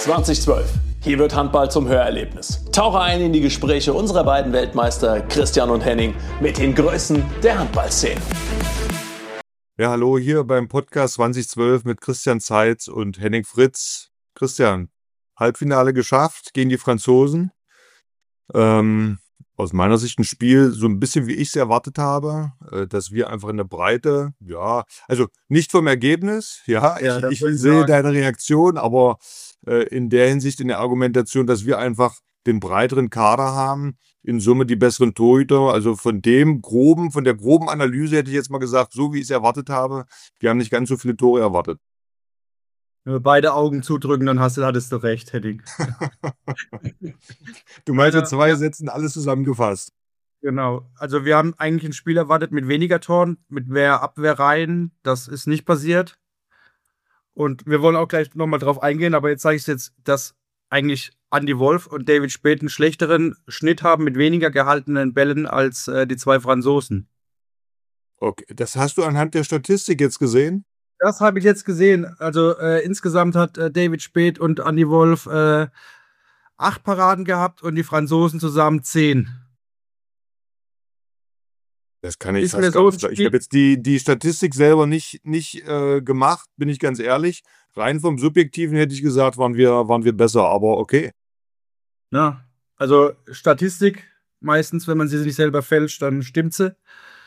2012. Hier wird Handball zum Hörerlebnis. Tauche ein in die Gespräche unserer beiden Weltmeister Christian und Henning mit den Größen der Handballszene. Ja, hallo hier beim Podcast 2012 mit Christian Zeitz und Henning Fritz. Christian, Halbfinale geschafft gegen die Franzosen. Aus meiner Sicht ein Spiel, so ein bisschen wie ich es erwartet habe, dass wir einfach in der Breite, ja, also nicht vom Ergebnis, ich sehe deine Reaktion, aber in der Hinsicht, in der Argumentation, dass wir einfach den breiteren Kader haben, in Summe die besseren Torhüter, also von der groben Analyse hätte ich jetzt mal gesagt, so wie ich es erwartet habe, wir haben nicht ganz so viele Tore erwartet. Wenn wir beide Augen zudrücken, dann hattest du recht, Henning. Du meinst in 2 Sätzen alles zusammengefasst. Genau. Also wir haben eigentlich ein Spiel erwartet mit weniger Toren, mit mehr Abwehrreihen. Das ist nicht passiert. Und wir wollen auch gleich nochmal drauf eingehen, aber jetzt sage ich jetzt, dass eigentlich Andy Wolf und David Späth einen schlechteren Schnitt haben mit weniger gehaltenen Bällen als die 2 Franzosen. Okay, das hast du anhand der Statistik jetzt gesehen? Das habe ich jetzt gesehen. Also insgesamt hat David Späth und Andy Wolf 8 Paraden gehabt und die Franzosen zusammen 10. Das kann ich fast gar nicht. Ich habe jetzt die Statistik selber nicht gemacht, bin ich ganz ehrlich. Rein vom Subjektiven hätte ich gesagt, waren wir besser, aber okay. Ja, also Statistik, meistens, wenn man sie nicht selber fälscht, dann stimmt sie.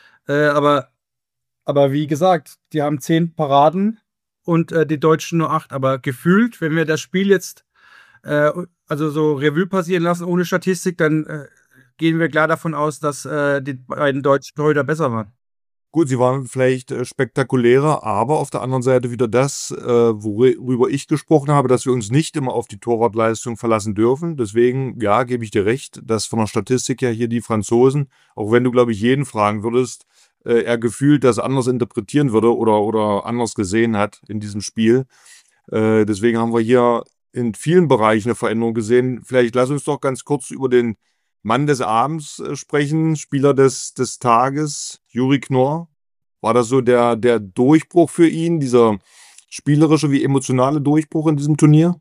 Aber wie gesagt, die haben 10 Paraden und die Deutschen nur 8. Aber gefühlt, wenn wir das Spiel jetzt also so Revue passieren lassen ohne Statistik, dann gehen wir klar davon aus, dass die beiden deutschen Torhüter besser waren. Gut, sie waren vielleicht spektakulärer, aber auf der anderen Seite wieder das, worüber ich gesprochen habe, dass wir uns nicht immer auf die Torwartleistung verlassen dürfen. Deswegen, ja, gebe ich dir recht, dass von der Statistik her hier die Franzosen, auch wenn du, glaube ich, jeden fragen würdest, er gefühlt das anders interpretieren würde oder anders gesehen hat in diesem Spiel. Deswegen haben wir hier in vielen Bereichen eine Veränderung gesehen. Vielleicht lass uns doch ganz kurz über den Mann des Abends sprechen, Spieler des Tages, Juri Knorr. War das so der Durchbruch für ihn, dieser spielerische wie emotionale Durchbruch in diesem Turnier?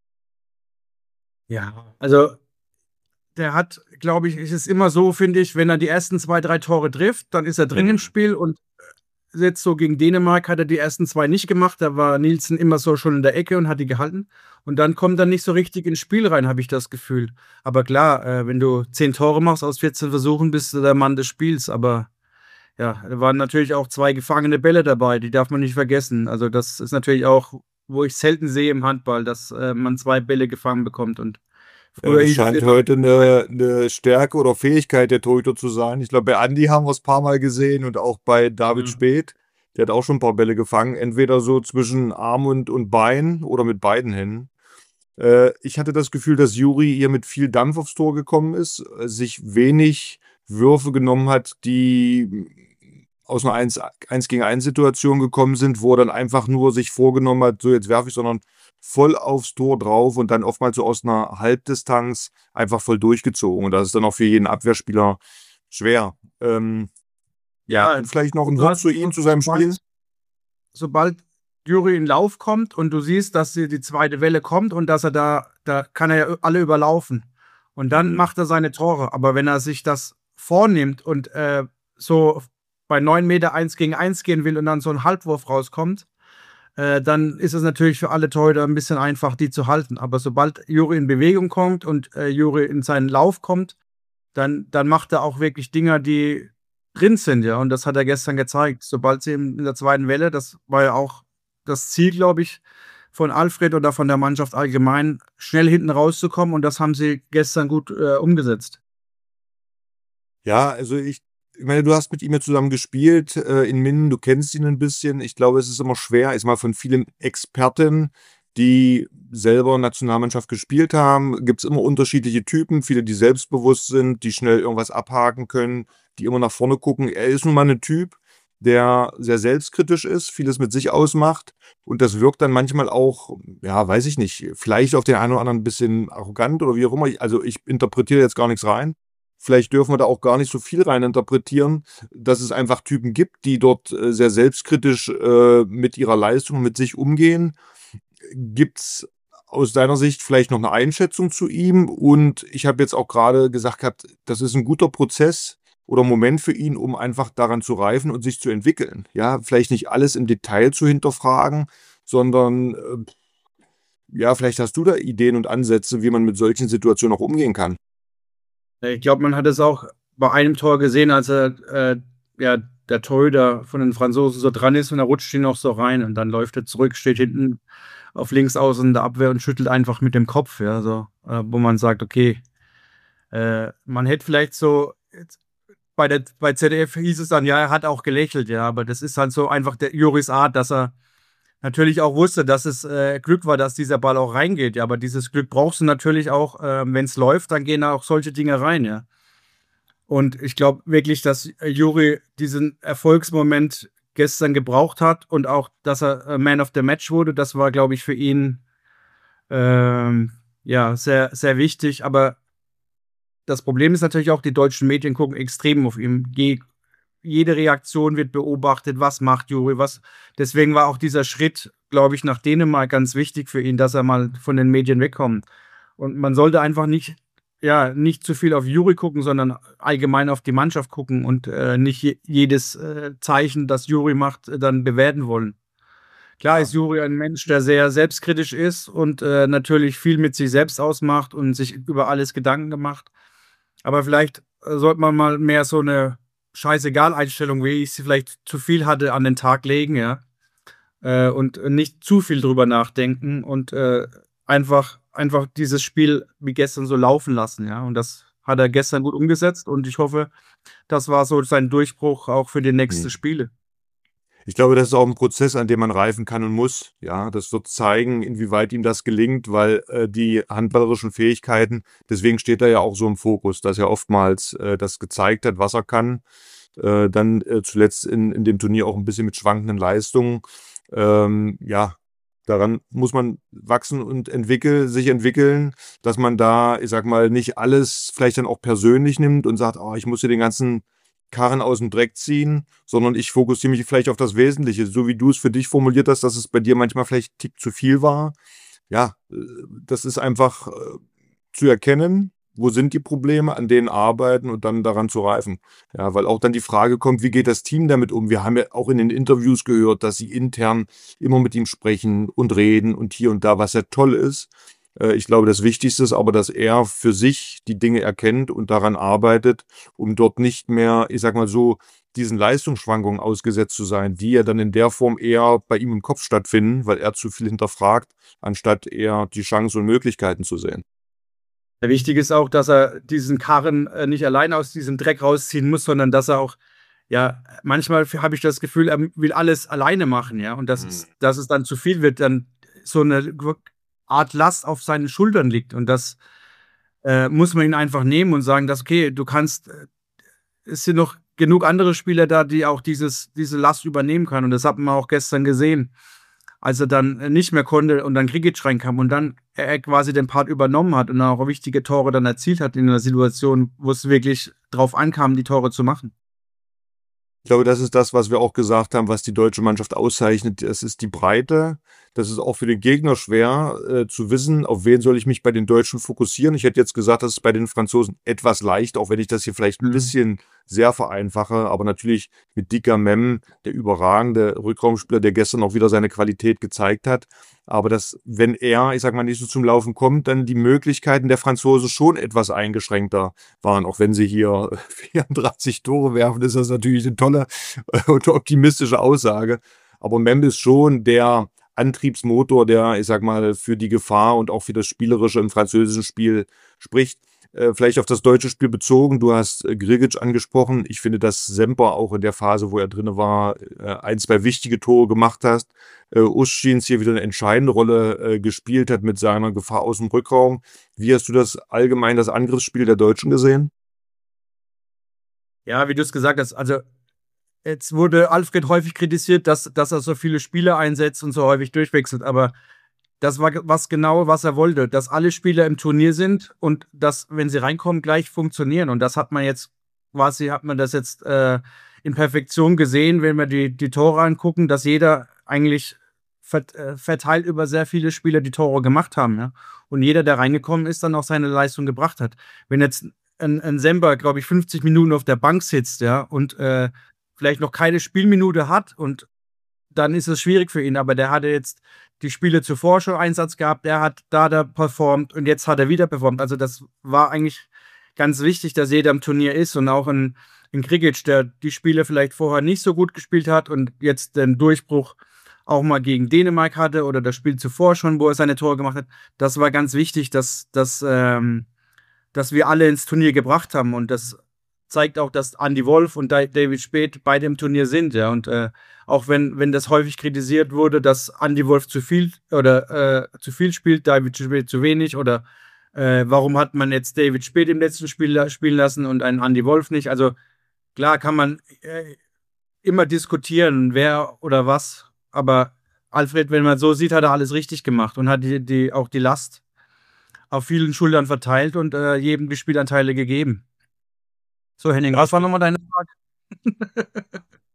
Ja, also der hat, glaube ich, ist es immer so, finde ich, wenn er die ersten 2, 3 Tore trifft, dann ist er drin im Spiel und jetzt so gegen Dänemark hat er die ersten 2 nicht gemacht. Da war Nielsen immer so schon in der Ecke und hat die gehalten. Und dann kommt er nicht so richtig ins Spiel rein, habe ich das Gefühl. Aber klar, wenn du 10 Tore machst aus 14 Versuchen, bist du der Mann des Spiels. Aber ja, da waren natürlich auch 2 gefangene Bälle dabei, die darf man nicht vergessen. Also das ist natürlich auch, wo ich selten sehe im Handball, dass man 2 Bälle gefangen bekommt. Und das scheint heute eine Stärke oder Fähigkeit der Torhüter zu sein. Ich glaube, bei Andi haben wir es ein paar Mal gesehen und auch bei David Späth. Der hat auch schon ein paar Bälle gefangen, entweder so zwischen Arm und Bein oder mit beiden Händen. Ich hatte das Gefühl, dass Juri hier mit viel Dampf aufs Tor gekommen ist, sich wenig Würfe genommen hat, die aus einer 1-gegen-1-Situation gekommen sind, wo er dann einfach nur sich vorgenommen hat, so jetzt werfe ich, sondern voll aufs Tor drauf und dann oftmals so aus einer Halbdistanz einfach voll durchgezogen. Und das ist dann auch für jeden Abwehrspieler schwer. Ja, und vielleicht noch ein Wort zu ihm, zu seinem Spiel. Sobald Juri in Lauf kommt und du siehst, dass die zweite Welle kommt und dass er da kann er ja alle überlaufen. Und dann macht er seine Tore. Aber wenn er sich das vornimmt und so bei 9 Meter 1 gegen 1 gehen will und dann so ein Halbwurf rauskommt, dann ist es natürlich für alle Torhüter ein bisschen einfach, die zu halten. Aber sobald Juri in Bewegung kommt und Juri in seinen Lauf kommt, dann macht er auch wirklich Dinger, die drin sind, ja. Und das hat er gestern gezeigt. Sobald sie in der zweiten Welle, das war ja auch das Ziel, glaube ich, von Alfred oder von der Mannschaft allgemein, schnell hinten rauszukommen. Und das haben sie gestern gut umgesetzt. Ja, also ich meine, du hast mit ihm ja zusammen gespielt in Minden, du kennst ihn ein bisschen. Ich glaube, es ist immer schwer, ist mal von vielen Experten, die selber Nationalmannschaft gespielt haben, gibt es immer unterschiedliche Typen. Viele, die selbstbewusst sind, die schnell irgendwas abhaken können, die immer nach vorne gucken. Er ist nun mal ein Typ, der sehr selbstkritisch ist, vieles mit sich ausmacht und das wirkt dann manchmal auch, ja, weiß ich nicht, vielleicht auf den einen oder anderen ein bisschen arrogant oder wie auch immer. Also ich interpretiere jetzt gar nichts rein. Vielleicht dürfen wir da auch gar nicht so viel rein interpretieren, dass es einfach Typen gibt, die dort sehr selbstkritisch mit ihrer Leistung, mit sich umgehen. Gibt's aus deiner Sicht vielleicht noch eine Einschätzung zu ihm? Und ich habe jetzt auch gerade gesagt gehabt, das ist ein guter Prozess oder Moment für ihn, um einfach daran zu reifen und sich zu entwickeln. Ja, vielleicht nicht alles im Detail zu hinterfragen, sondern ja, vielleicht hast du da Ideen und Ansätze, wie man mit solchen Situationen auch umgehen kann. Ich glaube, man hat es auch bei einem Tor gesehen, als ja, der Torhüter von den Franzosen so dran ist und er rutscht ihn noch so rein und dann läuft er zurück, steht hinten auf links außen in der Abwehr und schüttelt einfach mit dem Kopf, ja, so, wo man sagt, okay, man hätte vielleicht so, bei ZDF hieß es dann, ja, er hat auch gelächelt, ja, aber das ist halt so einfach der Juris Art, dass er natürlich auch wusste, dass es Glück war, dass dieser Ball auch reingeht, ja, aber dieses Glück brauchst du natürlich auch, wenn es läuft, dann gehen da auch solche Dinge rein, ja. Und ich glaube wirklich, dass Juri diesen Erfolgsmoment gestern gebraucht hat und auch, dass er Man of the Match wurde, das war, glaube ich, für ihn ja, sehr, sehr wichtig. Aber das Problem ist natürlich auch, die deutschen Medien gucken extrem auf ihn. Jede Reaktion wird beobachtet, was macht Juri, was. Deswegen war auch dieser Schritt, glaube ich, nach Dänemark ganz wichtig für ihn, dass er mal von den Medien wegkommt. Und man sollte einfach nicht zu viel auf Juri gucken, sondern allgemein auf die Mannschaft gucken und nicht jedes Zeichen, das Juri macht, dann bewerten wollen. Klar ist Juri ein Mensch, der sehr selbstkritisch ist und natürlich viel mit sich selbst ausmacht und sich über alles Gedanken gemacht. Aber vielleicht sollte man mal mehr so eine Scheißegal-Einstellung, wie ich sie vielleicht zu viel hatte, an den Tag legen, ja. Und nicht zu viel drüber nachdenken und einfach dieses Spiel wie gestern so laufen lassen, ja. Und das hat er gestern gut umgesetzt und ich hoffe, das war so sein Durchbruch auch für die nächsten Spiele. Ich glaube, das ist auch ein Prozess, an dem man reifen kann und muss. Ja, das wird zeigen, inwieweit ihm das gelingt, weil die handballerischen Fähigkeiten, deswegen steht er ja auch so im Fokus, dass er oftmals das gezeigt hat, was er kann. Dann zuletzt in dem Turnier auch ein bisschen mit schwankenden Leistungen. Ja, daran muss man wachsen und sich entwickeln, dass man da, ich sag mal, nicht alles vielleicht dann auch persönlich nimmt und sagt, oh, ich muss hier den ganzen Karren aus dem Dreck ziehen, sondern ich fokussiere mich vielleicht auf das Wesentliche, so wie du es für dich formuliert hast, dass es bei dir manchmal vielleicht ein Tick zu viel war. Ja, das ist einfach zu erkennen, wo sind die Probleme, an denen arbeiten und dann daran zu reifen. Ja, weil auch dann die Frage kommt, wie geht das Team damit um? Wir haben ja auch in den Interviews gehört, dass sie intern immer mit ihm sprechen und reden und hier und da, was ja toll ist. Ich glaube, das Wichtigste ist aber, dass er für sich die Dinge erkennt und daran arbeitet, um dort nicht mehr, ich sag mal so, diesen Leistungsschwankungen ausgesetzt zu sein, die ja dann in der Form eher bei ihm im Kopf stattfinden, weil er zu viel hinterfragt, anstatt eher die Chancen und Möglichkeiten zu sehen. Wichtig ist auch, dass er diesen Karren nicht alleine aus diesem Dreck rausziehen muss, sondern dass er auch, ja, manchmal habe ich das Gefühl, er will alles alleine machen, ja, und dass es dann zu viel wird, dann so eine Art Last auf seinen Schultern liegt und das muss man ihn einfach nehmen und sagen, dass, okay, du kannst, es sind noch genug andere Spieler da, die auch diese Last übernehmen können und das hat man auch gestern gesehen, als er dann nicht mehr konnte und dann Krikic reinkam und dann er quasi den Part übernommen hat und dann auch wichtige Tore dann erzielt hat in einer Situation, wo es wirklich drauf ankam, die Tore zu machen. Ich glaube, das ist das, was wir auch gesagt haben, was die deutsche Mannschaft auszeichnet. Das ist die Breite. Das ist auch für den Gegner schwer zu wissen, auf wen soll ich mich bei den Deutschen fokussieren. Ich hätte jetzt gesagt, das ist bei den Franzosen etwas leicht, auch wenn ich das hier vielleicht ein bisschen sehr vereinfache. Aber natürlich mit Dicker Mem, der überragende Rückraumspieler, der gestern auch wieder seine Qualität gezeigt hat. Aber dass, wenn er, ich sag mal, nicht so zum Laufen kommt, dann die Möglichkeiten der Franzosen schon etwas eingeschränkter waren. Auch wenn sie hier 34 Tore werfen, ist das natürlich eine tolle und optimistische Aussage. Aber Mem ist schon der Antriebsmotor, der, ich sag mal, für die Gefahr und auch für das Spielerische im französischen Spiel spricht. Vielleicht auf das deutsche Spiel bezogen. Du hast Grigic angesprochen. Ich finde, dass Semper auch in der Phase, wo er drin war, ein, zwei wichtige Tore gemacht hat. Uschins hier wieder eine entscheidende Rolle gespielt hat mit seiner Gefahr aus dem Rückraum. Wie hast du das allgemein, das Angriffsspiel der Deutschen gesehen? Ja, wie du es gesagt hast, also jetzt wurde Alfred häufig kritisiert, dass er so viele Spieler einsetzt und so häufig durchwechselt, aber das war was er wollte, dass alle Spieler im Turnier sind und dass, wenn sie reinkommen, gleich funktionieren. Und das hat man jetzt in Perfektion gesehen, wenn wir die Tore angucken, dass jeder eigentlich verteilt über sehr viele Spieler, die Tore gemacht haben. Ja? Und jeder, der reingekommen ist, dann auch seine Leistung gebracht hat. Wenn jetzt ein Sember, glaube ich, 50 Minuten auf der Bank sitzt, ja, und vielleicht noch keine Spielminute hat, und dann ist es schwierig für ihn. Aber der hatte jetzt die Spiele zuvor schon Einsatz gehabt, der hat da performt und jetzt hat er wieder performt. Also das war eigentlich ganz wichtig, dass jeder im Turnier ist, und auch in Krikic, der die Spiele vielleicht vorher nicht so gut gespielt hat und jetzt den Durchbruch auch mal gegen Dänemark hatte oder das Spiel zuvor schon, wo er seine Tore gemacht hat. Das war ganz wichtig, dass wir alle ins Turnier gebracht haben, und das zeigt auch, dass Andy Wolf und David Späth beide im Turnier sind, ja, und auch wenn das häufig kritisiert wurde, dass Andy Wolf zu viel spielt, David Späth zu wenig, oder warum hat man jetzt David Späth im letzten Spiel spielen lassen und einen Andy Wolf nicht? Also klar kann man immer diskutieren, wer oder was, aber Alfred, wenn man so sieht, hat er alles richtig gemacht und hat auch die Last auf vielen Schultern verteilt und jedem die Spielanteile gegeben. So, Henning, was war nochmal deine Frage?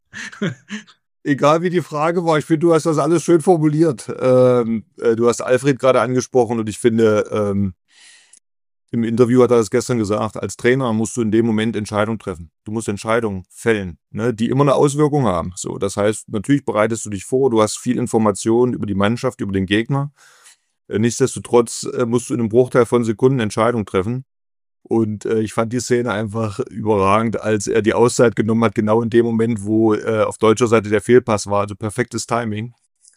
Egal wie die Frage war, ich finde, du hast das alles schön formuliert. Du hast Alfred gerade angesprochen und ich finde, im Interview hat er das gestern gesagt, als Trainer musst du in dem Moment Entscheidungen treffen. Du musst Entscheidungen fällen, ne, die immer eine Auswirkung haben. So, das heißt, natürlich bereitest du dich vor, du hast viel Informationen über die Mannschaft, über den Gegner. Nichtsdestotrotz musst du in einem Bruchteil von Sekunden Entscheidungen treffen. Und ich fand die Szene einfach überragend, als er die Auszeit genommen hat, genau in dem Moment, wo auf deutscher Seite der Fehlpass war. Also perfektes Timing.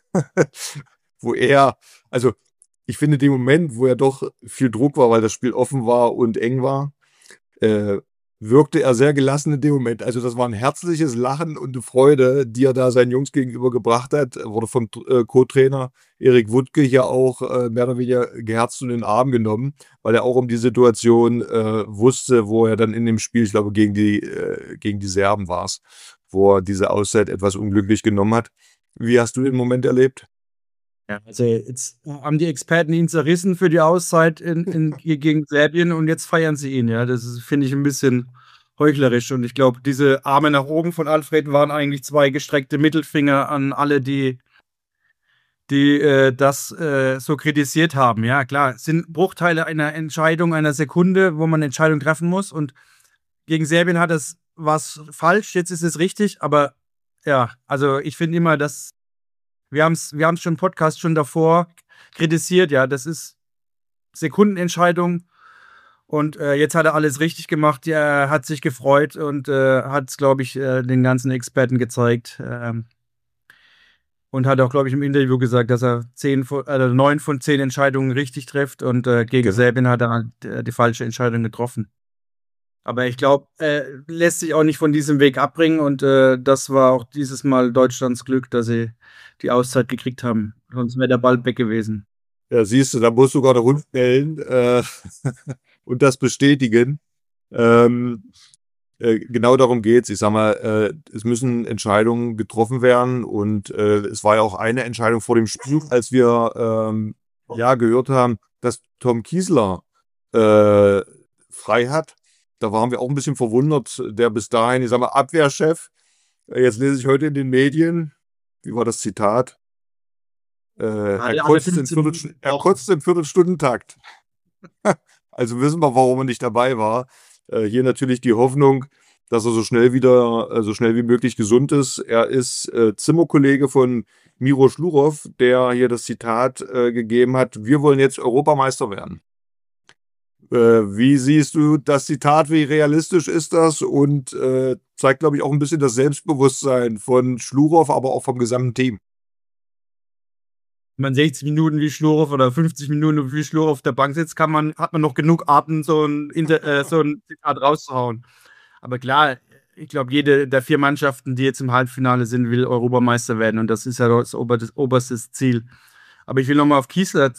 Wo er, also ich finde den Moment, wo er doch viel Druck war, weil das Spiel offen war und eng war, wirkte er sehr gelassen in dem Moment. Also das war ein herzliches Lachen und eine Freude, die er da seinen Jungs gegenüber gebracht hat. Er wurde vom Co-Trainer Erik Wuttke hier auch mehr oder weniger geherzt und in den Arm genommen, weil er auch um die Situation wusste, wo er dann in dem Spiel, ich glaube gegen die Serben war es, wo er diese Auszeit etwas unglücklich genommen hat. Wie hast du den Moment erlebt? Ja, also jetzt haben die Experten ihn zerrissen für die Auszeit gegen Serbien, und jetzt feiern sie ihn. Ja, das finde ich ein bisschen heuchlerisch. Und ich glaube, diese Arme nach oben von Alfred waren eigentlich zwei gestreckte Mittelfinger an alle, die das so kritisiert haben. Ja, klar, es sind Bruchteile einer Entscheidung, einer Sekunde, wo man eine Entscheidung treffen muss. Und gegen Serbien hat es was falsch, jetzt ist es richtig. Aber ja, also ich finde immer, dass wir haben es schon im Podcast schon davor kritisiert, ja, das ist Sekundenentscheidung, und jetzt hat er alles richtig gemacht, er hat sich gefreut und hat es, glaube ich, den ganzen Experten gezeigt, und hat auch, glaube ich, im Interview gesagt, dass er 9 von 10 Entscheidungen richtig trifft, und gegen Serbien hat er die falsche Entscheidung getroffen. Aber ich glaube, lässt sich auch nicht von diesem Weg abbringen, und das war auch dieses Mal Deutschlands Glück, dass sie die Auszeit gekriegt haben. Sonst wäre der Ball weg gewesen. Ja, siehst du, da musst du gerade rundstellen und das bestätigen. Genau darum geht's. Ich sag mal, es müssen Entscheidungen getroffen werden, und es war ja auch eine Entscheidung vor dem Spiel, als wir gehört haben, dass Tom Kiesler frei hat. Da waren wir auch ein bisschen verwundert, der bis dahin, ich sag mal, Abwehrchef. Jetzt lese ich heute in den Medien, wie war das Zitat? Er kotzt im Viertelstundentakt. Also wissen wir, warum er nicht dabei war. Hier natürlich die Hoffnung, dass er so schnell wie möglich gesund ist. Er ist Zimmerkollege von Miro Schlurow, der hier das Zitat gegeben hat: Wir wollen jetzt Europameister werden. Wie siehst du das Zitat? Wie realistisch ist das? Und zeigt, glaube ich, auch ein bisschen das Selbstbewusstsein von Schlurow, aber auch vom gesamten Team. Wenn man 60 Minuten wie Schlurow oder 50 Minuten wie Schlurow auf der Bank sitzt, hat man noch genug Atem, so ein Zitat rauszuhauen. Aber klar, ich glaube, jede der 4 Mannschaften, die jetzt im Halbfinale sind, will Europameister werden. Und das ist ja das oberste Ziel. Aber ich will nochmal auf Kiesler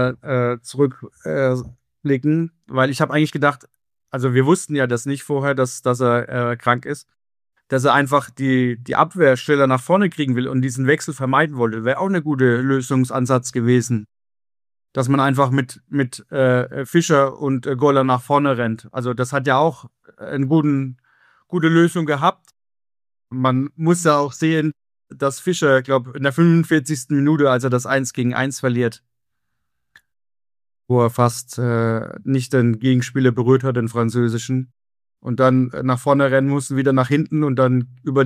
zurückblicken, weil ich habe eigentlich gedacht, also wir wussten ja das nicht vorher, dass er krank ist, dass er einfach die Abwehrsteller nach vorne kriegen will und diesen Wechsel vermeiden wollte. Wäre auch eine gute Lösungsansatz gewesen, dass man einfach mit Fischer und Goller nach vorne rennt. Also das hat ja auch eine gute Lösung gehabt. Man muss ja auch sehen, dass Fischer, glaube in der 45. Minute, als er das 1-gegen-1 verliert, wo er fast nicht den Gegenspieler berührt hat, den französischen, und dann nach vorne rennen musste, wieder nach hinten und dann über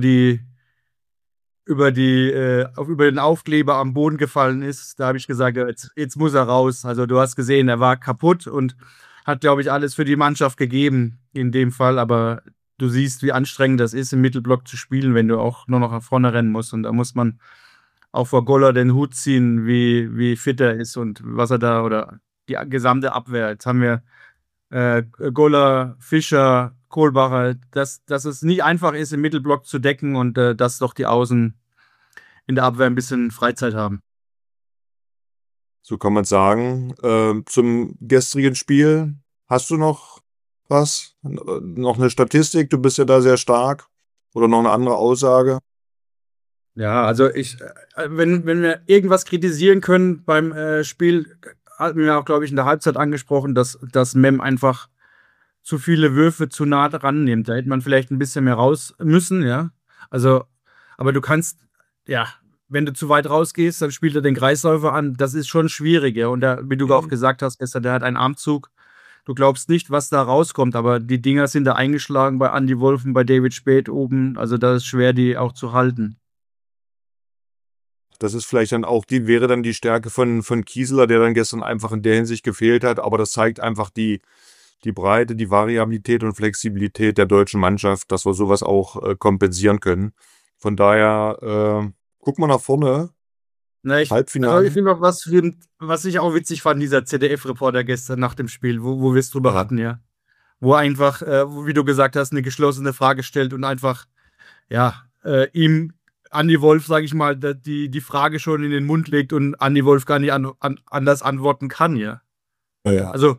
den Aufkleber am Boden gefallen ist. Da habe ich gesagt, jetzt muss er raus. Also du hast gesehen, er war kaputt und hat, glaube ich, alles für die Mannschaft gegeben in dem Fall, aber du siehst, wie anstrengend das ist, im Mittelblock zu spielen, wenn du auch nur noch nach vorne rennen musst. Und da muss man auch vor Goller den Hut ziehen, wie fit er ist und was er da, oder die gesamte Abwehr. Jetzt haben wir Goller, Fischer, Kohlbacher, dass es nicht einfach ist, im Mittelblock zu decken und dass doch die Außen in der Abwehr ein bisschen Freizeit haben. So kann man sagen. Zum gestrigen Spiel, hast du noch was? Noch eine Statistik? Du bist ja da sehr stark. Oder noch eine andere Aussage? Ja, also wenn wir irgendwas kritisieren können beim Spiel, hatten wir auch, glaube ich, in der Halbzeit angesprochen, dass Mem einfach zu viele Würfe zu nah dran nimmt. Da hätte man vielleicht ein bisschen mehr raus müssen, ja. Also, aber du kannst, ja, wenn du zu weit rausgehst, dann spielt er den Kreisläufer an. Das ist schon schwierig, ja. Und wie du auch gesagt hast, gestern, der hat einen Armzug. Du glaubst nicht, was da rauskommt, aber die Dinger sind da eingeschlagen bei Andy Wolf und bei David Späth oben. Also da ist schwer, die auch zu halten. Das ist vielleicht dann auch wäre dann die Stärke von Kieseler, der dann gestern einfach in der Hinsicht gefehlt hat. Aber das zeigt einfach die Breite, die Variabilität und Flexibilität der deutschen Mannschaft, dass wir sowas auch kompensieren können. Von daher, guck mal nach vorne. Halbfinale. Also ich will noch was ich auch witzig fand, dieser ZDF-Reporter gestern nach dem Spiel, wo wir es drüber hatten, ja. Wo einfach, wie du gesagt hast, eine geschlossene Frage stellt und einfach, ja, ihm Andi Wolf, sage ich mal, die Frage schon in den Mund legt und Andi Wolf gar nicht anders antworten kann, ja. Ja. Also,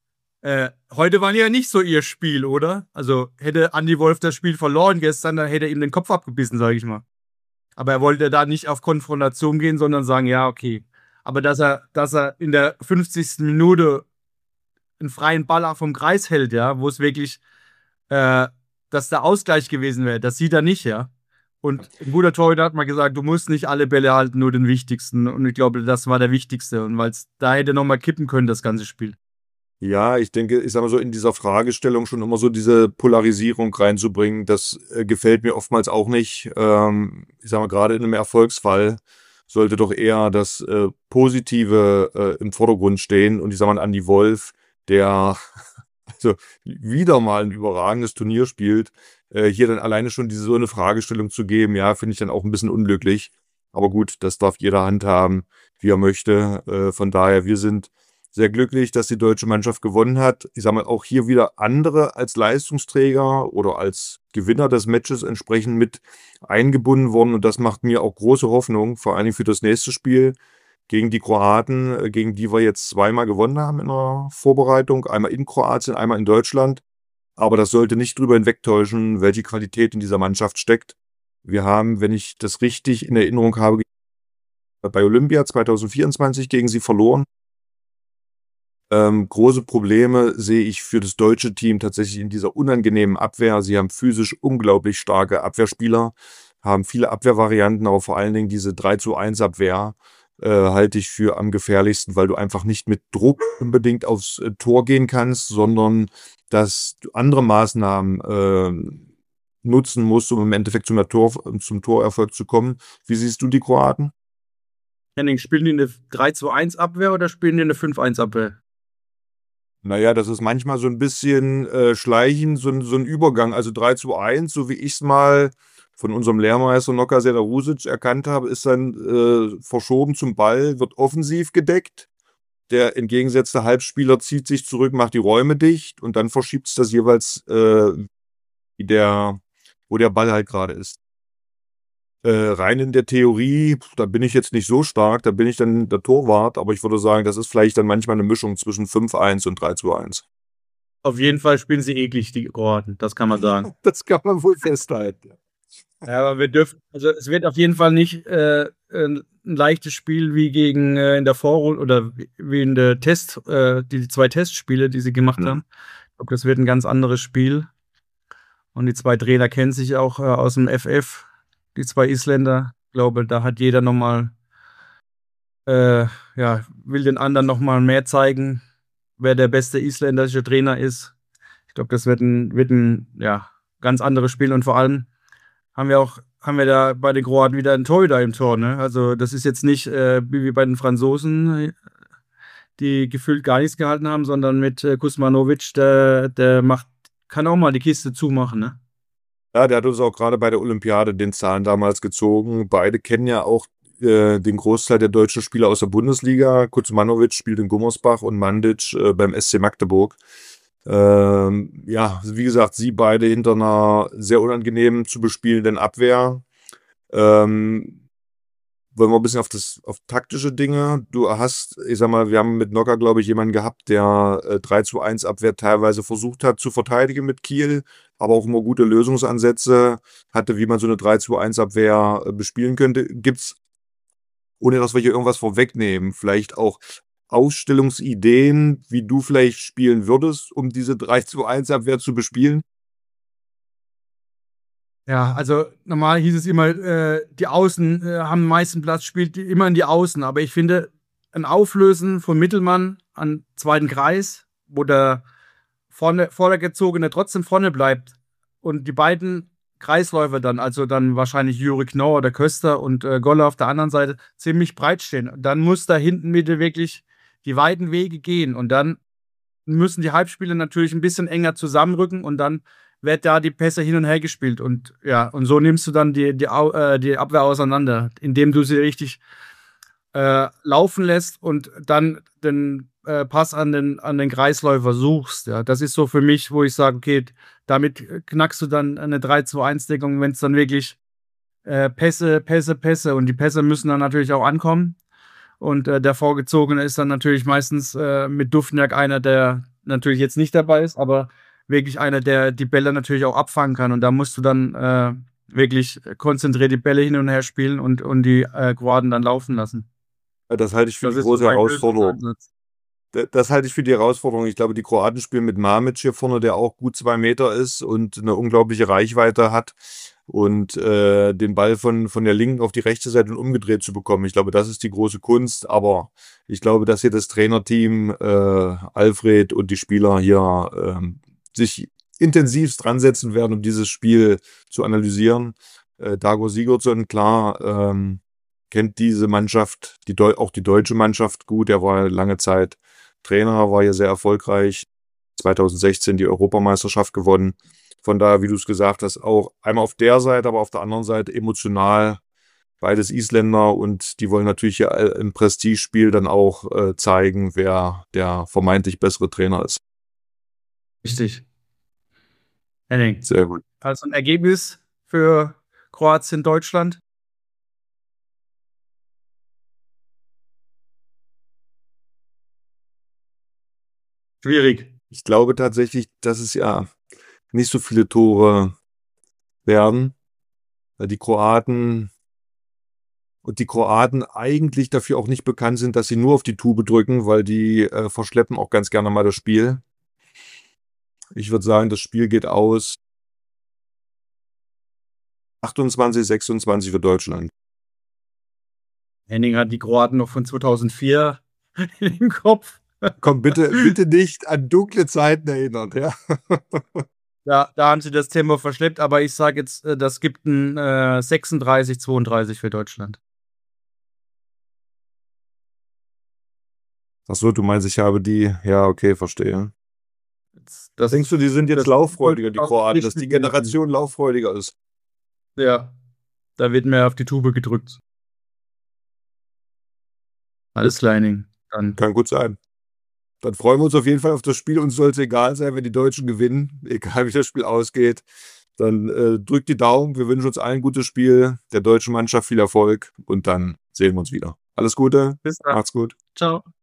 heute war ja nicht so ihr Spiel, oder? Also, hätte Andi Wolf das Spiel verloren gestern, dann hätte er ihm den Kopf abgebissen, sage ich mal. Aber er wollte da nicht auf Konfrontation gehen, sondern sagen, ja, okay. Aber dass er in der 50. Minute einen freien Ball vom Kreis hält, ja, wo es wirklich, dass der Ausgleich gewesen wäre, das sieht er nicht, ja. Und ein guter Torhüter hat mal gesagt, du musst nicht alle Bälle halten, nur den wichtigsten. Und ich glaube, das war der wichtigste. Und weil es da hätte nochmal kippen können, das ganze Spiel. Ja, ich denke, ich sag mal so, in dieser Fragestellung schon immer so diese Polarisierung reinzubringen, das gefällt mir oftmals auch nicht. Ich sag mal, gerade in einem Erfolgsfall sollte doch eher das Positive im Vordergrund stehen. Und ich sag mal, Andi Wolf, der also wieder mal ein überragendes Turnier spielt, hier dann alleine schon so eine Fragestellung zu geben, ja, finde ich dann auch ein bisschen unglücklich. Aber gut, das darf jeder handhaben, wie er möchte. Von daher, wir sind sehr glücklich, dass die deutsche Mannschaft gewonnen hat. Ich sage mal, auch hier wieder andere als Leistungsträger oder als Gewinner des Matches entsprechend mit eingebunden worden. Und das macht mir auch große Hoffnung, vor allem für das nächste Spiel gegen die Kroaten, gegen die wir jetzt zweimal gewonnen haben in der Vorbereitung. Einmal in Kroatien, einmal in Deutschland. Aber das sollte nicht drüber hinwegtäuschen, welche Qualität in dieser Mannschaft steckt. Wir haben, wenn ich das richtig in Erinnerung habe, bei Olympia 2024 gegen sie verloren. Große Probleme sehe ich für das deutsche Team tatsächlich in dieser unangenehmen Abwehr. Sie haben physisch unglaublich starke Abwehrspieler, haben viele Abwehrvarianten, aber vor allen Dingen diese 3-1 Abwehr halte ich für am gefährlichsten, weil du einfach nicht mit Druck unbedingt aufs Tor gehen kannst, sondern dass du andere Maßnahmen nutzen musst, um im Endeffekt zum Torerfolg zu kommen. Wie siehst du die Kroaten? Henning, spielen die eine 3-2-1 Abwehr oder spielen die eine 5-1 Abwehr? Naja, das ist manchmal so ein bisschen schleichend, so ein Übergang. Also 3-1, so wie ich es mal von unserem Lehrmeister Noka Selarusic erkannt habe, ist dann verschoben zum Ball, wird offensiv gedeckt. Der entgegengesetzte Halbspieler zieht sich zurück, macht die Räume dicht und dann verschiebt es das jeweils, wo der Ball halt gerade ist. Rein in der Theorie, da bin ich jetzt nicht so stark, da bin ich dann der Torwart, aber ich würde sagen, das ist vielleicht dann manchmal eine Mischung zwischen 5-1 und 3-1. Auf jeden Fall spielen sie eklig, die Kroaten, das kann man sagen. Das kann man wohl festhalten. Ja, aber es wird auf jeden Fall nicht ein leichtes Spiel wie gegen in der Vorrunde oder wie in der die 2 Testspiele, die sie gemacht haben. Ich glaube, das wird ein ganz anderes Spiel. Und die 2 Trainer kennen sich auch aus dem FF, die 2 Isländer. glaube, da hat jeder nochmal, will den anderen nochmal mehr zeigen, wer der beste isländische Trainer ist. Ich glaube, das wird ein ganz anderes Spiel und vor allem haben wir da bei den Kroaten wieder einen Torhüter im Tor, ne? Also das ist jetzt nicht wie bei den Franzosen, die gefühlt gar nichts gehalten haben, sondern mit Kuzmanovic, der kann auch mal die Kiste zumachen, ne? Ja, der hat uns auch gerade bei der Olympiade den Zahn damals gezogen. Beide kennen ja auch den Großteil der deutschen Spieler aus der Bundesliga. Kuzmanovic spielt in Gummersbach und Mandic beim SC Magdeburg. Wie gesagt, sie beide hinter einer sehr unangenehm zu bespielenden Abwehr. Wollen wir ein bisschen auf taktische Dinge. Du hast, ich sag mal, wir haben mit Nocker, glaube ich, jemanden gehabt, der 3-2-1 Abwehr teilweise versucht hat zu verteidigen mit Kiel, aber auch immer gute Lösungsansätze hatte, wie man so eine 3-2-1 Abwehr bespielen könnte. Gibt's, ohne dass wir hier irgendwas vorwegnehmen, vielleicht auch Ausstellungsideen, wie du vielleicht spielen würdest, um diese 3-2-1 Abwehr zu bespielen? Ja, also normal hieß es immer, die Außen haben den meisten Platz, spielt immer in die Außen. Aber ich finde, ein Auflösen von Mittelmann an zweiten Kreis, wo der Vordergezogene trotzdem vorne bleibt und die beiden Kreisläufer dann, also dann wahrscheinlich Juri Knorr oder Köster und Goller auf der anderen Seite, ziemlich breit stehen. Dann muss da hinten Mitte wirklich die weiten Wege gehen und dann müssen die Halbspieler natürlich ein bisschen enger zusammenrücken und dann wird da die Pässe hin und her gespielt. Und ja, und so nimmst du dann die Abwehr auseinander, indem du sie richtig laufen lässt und dann den Pass an den Kreisläufer suchst. Ja. Das ist so für mich, wo ich sage, okay, damit knackst du dann eine 3-2-1-Deckung, wenn es dann wirklich Pässe und die Pässe müssen dann natürlich auch ankommen. Und der Vorgezogene ist dann natürlich meistens mit Dufniak einer, der natürlich jetzt nicht dabei ist, aber wirklich einer, der die Bälle natürlich auch abfangen kann. Und da musst du dann wirklich konzentriert die Bälle hin und her spielen und die Kroaten dann laufen lassen. Das halte ich für Das die ist große mein Herausforderung. Lösungsansatz. Das halte ich für die Herausforderung. Ich glaube, die Kroaten spielen mit Mamic hier vorne, der auch gut 2 Meter ist und eine unglaubliche Reichweite hat. Und den Ball von der linken auf die rechte Seite und umgedreht zu bekommen. Ich glaube, das ist die große Kunst. Aber ich glaube, dass hier das Trainerteam, Alfred und die Spieler hier sich intensivst dran setzen werden, um dieses Spiel zu analysieren. Dago Sigurdsson, klar, kennt diese Mannschaft, auch die deutsche Mannschaft gut. Er war lange Zeit Trainer, war hier sehr erfolgreich. 2016 die Europameisterschaft gewonnen. Von daher, wie du es gesagt hast, auch einmal auf der Seite, aber auf der anderen Seite emotional beides Isländer und die wollen natürlich hier im Prestigespiel dann auch zeigen, wer der vermeintlich bessere Trainer ist. Richtig. Henning, Sehr gut. also ein Ergebnis für Kroatien, Deutschland? Schwierig. Ich glaube tatsächlich, dass es ja nicht so viele Tore werden, weil die Kroaten eigentlich dafür auch nicht bekannt sind, dass sie nur auf die Tube drücken, weil die verschleppen auch ganz gerne mal das Spiel. Ich würde sagen, das Spiel geht aus 28-26 für Deutschland. Henning hat die Kroaten noch von 2004 im Kopf. Komm, bitte nicht an dunkle Zeiten erinnern, ja? Ja, da haben sie das Tempo verschleppt, aber ich sage jetzt, das gibt ein 36-32 für Deutschland. Achso, du meinst, ich habe die. Ja, okay, verstehe. Das, Denkst du, die sind jetzt das lauffreudiger, die wollte ich auch Kroaten, nicht dass die spielen. Generation lauffreudiger ist? Ja, da wird mehr auf die Tube gedrückt. Alles klar, Henning. Dann Kann gut sein. Dann freuen wir uns auf jeden Fall auf das Spiel. Uns soll es egal sein, wenn die Deutschen gewinnen, egal wie das Spiel ausgeht. Dann drückt die Daumen. Wir wünschen uns allen ein gutes Spiel, der deutschen Mannschaft viel Erfolg und dann sehen wir uns wieder. Alles Gute, bis dann. macht's gut. Ciao.